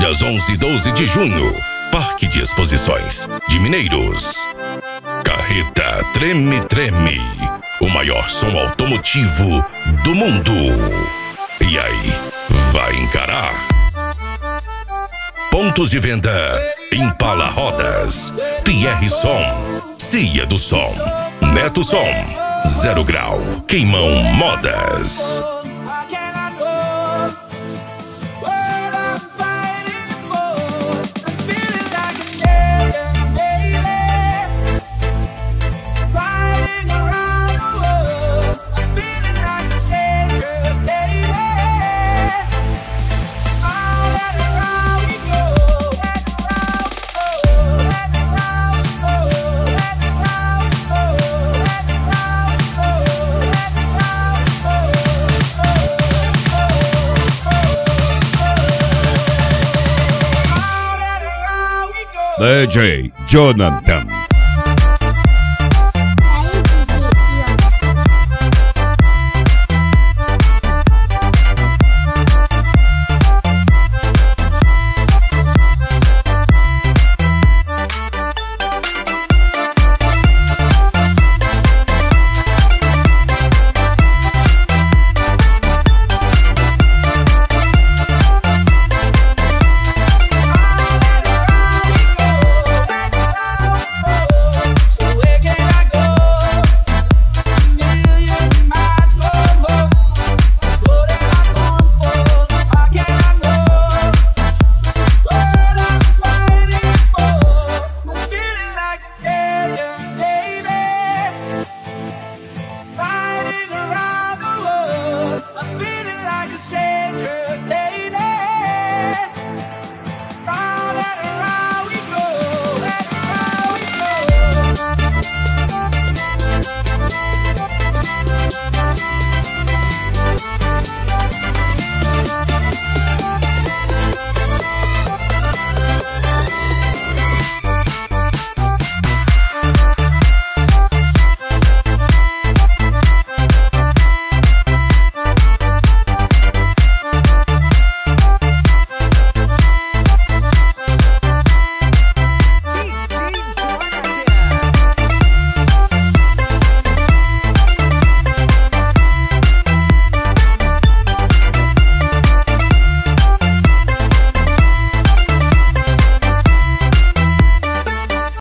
Dias 11 e 12 de junho, Parque de Exposições de Mineiros. Carreta Treme Treme, o maior som automotivo do mundo. E aí, vai encarar? Pontos de venda: Impala Rodas, Pierre Som, Cia do Som, Neto Som, Zero Grau, Queimão Modas. DJ Jonathan.